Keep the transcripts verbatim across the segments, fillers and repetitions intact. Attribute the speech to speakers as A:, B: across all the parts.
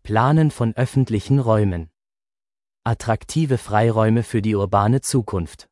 A: Planen von öffentlichen Räumen. Attraktive Freiräume für die urbane Zukunft.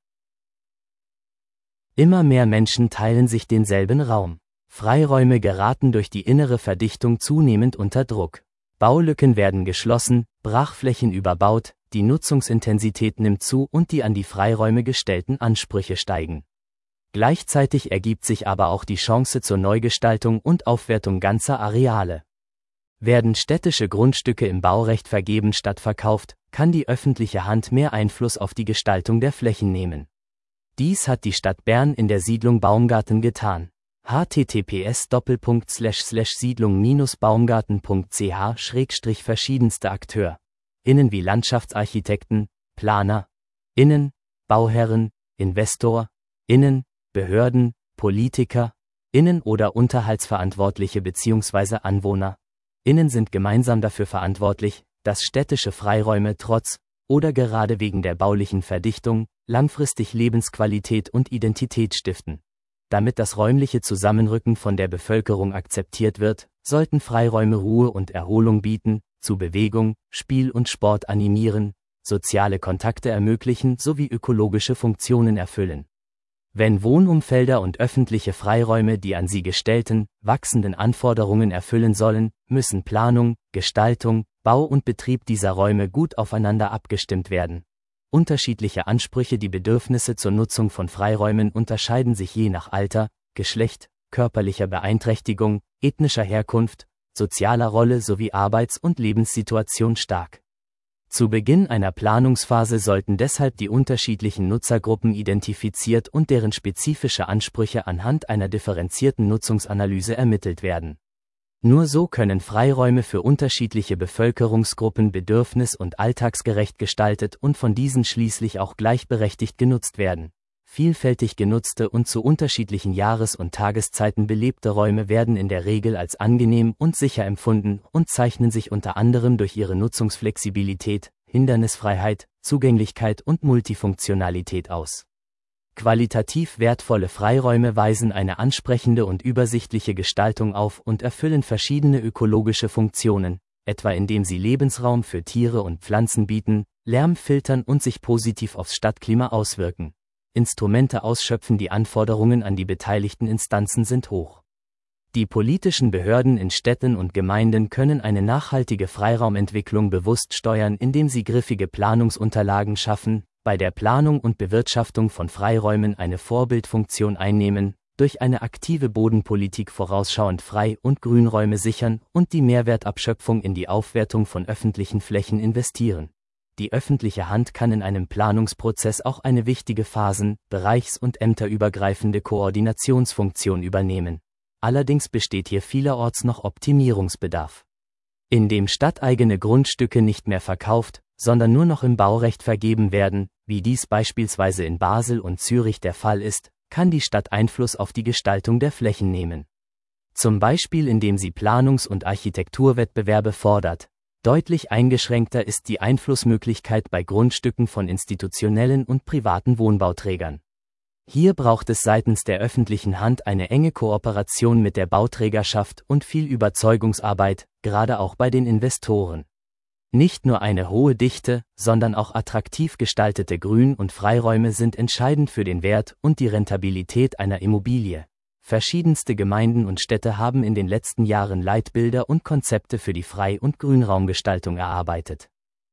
A: Immer mehr Menschen teilen sich denselben Raum. Freiräume geraten durch die innere Verdichtung zunehmend unter Druck. Baulücken werden geschlossen, Brachflächen überbaut, die Nutzungsintensität nimmt zu und die an die Freiräume gestellten Ansprüche steigen. Gleichzeitig ergibt sich aber auch die Chance zur Neugestaltung und Aufwertung ganzer Areale. Werden städtische Grundstücke im Baurecht vergeben statt verkauft, kann die öffentliche Hand mehr Einfluss auf die Gestaltung der Flächen nehmen. Dies hat die Stadt Bern in der Siedlung Baumgarten getan. h t t p s Doppelpunkt slash slash siedlung baumgarten punkt c h Schrägstrich verschiedenste Akteur. Innen wie Landschaftsarchitekten, Planer, Innen, Bauherren, Investor, Innen, Behörden, Politiker, Innen oder Unterhaltsverantwortliche bzw. Anwohner. Innen sind gemeinsam dafür verantwortlich, dass städtische Freiräume trotz oder gerade wegen der baulichen Verdichtung langfristig Lebensqualität und Identität stiften. Damit das räumliche Zusammenrücken von der Bevölkerung akzeptiert wird, sollten Freiräume Ruhe und Erholung bieten, zu Bewegung, Spiel und Sport animieren, soziale Kontakte ermöglichen sowie ökologische Funktionen erfüllen. Wenn Wohnumfelder und öffentliche Freiräume die an sie gestellten, wachsenden Anforderungen erfüllen sollen, müssen Planung, Gestaltung, Bau und Betrieb dieser Räume gut aufeinander abgestimmt werden. Unterschiedliche Ansprüche. Die Bedürfnisse zur Nutzung von Freiräumen unterscheiden sich je nach Alter, Geschlecht, körperlicher Beeinträchtigung, ethnischer Herkunft, sozialer Rolle sowie Arbeits- und Lebenssituation stark. Zu Beginn einer Planungsphase sollten deshalb die unterschiedlichen Nutzergruppen identifiziert und deren spezifische Ansprüche anhand einer differenzierten Nutzungsanalyse ermittelt werden. Nur so können Freiräume für unterschiedliche Bevölkerungsgruppen bedürfnis- und alltagsgerecht gestaltet und von diesen schließlich auch gleichberechtigt genutzt werden. Vielfältig genutzte und zu unterschiedlichen Jahres- und Tageszeiten belebte Räume werden in der Regel als angenehm und sicher empfunden und zeichnen sich unter anderem durch ihre Nutzungsflexibilität, Hindernisfreiheit, Zugänglichkeit und Multifunktionalität aus. Qualitativ wertvolle Freiräume weisen eine ansprechende und übersichtliche Gestaltung auf und erfüllen verschiedene ökologische Funktionen, etwa indem sie Lebensraum für Tiere und Pflanzen bieten, Lärm filtern und sich positiv aufs Stadtklima auswirken. Instrumente ausschöpfen. Die Anforderungen an die beteiligten Instanzen sind hoch. Die politischen Behörden in Städten und Gemeinden können eine nachhaltige Freiraumentwicklung bewusst steuern, indem sie griffige Planungsunterlagen schaffen, bei der Planung und Bewirtschaftung von Freiräumen eine Vorbildfunktion einnehmen, durch eine aktive Bodenpolitik vorausschauend Frei- und Grünräume sichern und die Mehrwertabschöpfung in die Aufwertung von öffentlichen Flächen investieren. Die öffentliche Hand kann in einem Planungsprozess auch eine wichtige phasen-, bereichs- und ämterübergreifende Koordinationsfunktion übernehmen. Allerdings besteht hier vielerorts noch Optimierungsbedarf. Indem stadteigene Grundstücke nicht mehr verkauft, sondern nur noch im Baurecht vergeben werden, wie dies beispielsweise in Basel und Zürich der Fall ist, kann die Stadt Einfluss auf die Gestaltung der Flächen nehmen. Zum Beispiel indem sie Planungs- und Architekturwettbewerbe fordert. Deutlich eingeschränkter ist die Einflussmöglichkeit bei Grundstücken von institutionellen und privaten Wohnbauträgern. Hier braucht es seitens der öffentlichen Hand eine enge Kooperation mit der Bauträgerschaft und viel Überzeugungsarbeit, gerade auch bei den Investoren. Nicht nur eine hohe Dichte, sondern auch attraktiv gestaltete Grün- und Freiräume sind entscheidend für den Wert und die Rentabilität einer Immobilie. Verschiedenste Gemeinden und Städte haben in den letzten Jahren Leitbilder und Konzepte für die Frei- und Grünraumgestaltung erarbeitet.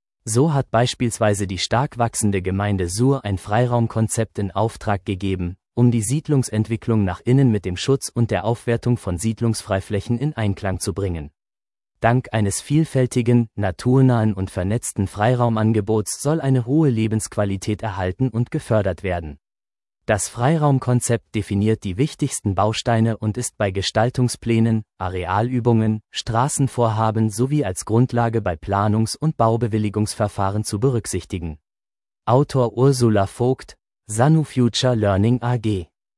A: So hat beispielsweise die stark wachsende Gemeinde Suhr ein Freiraumkonzept in Auftrag gegeben, um die Siedlungsentwicklung nach innen mit dem Schutz und der Aufwertung von Siedlungsfreiflächen in Einklang zu bringen. Dank eines vielfältigen, naturnahen und vernetzten Freiraumangebots soll eine hohe Lebensqualität erhalten und gefördert werden. Das Freiraumkonzept definiert die wichtigsten Bausteine und ist bei Gestaltungsplänen, Arealübungen, Straßenvorhaben sowie als Grundlage bei Planungs- und Baubewilligungsverfahren zu berücksichtigen. Autor Ursula Vogt, Sanu Future Learning A G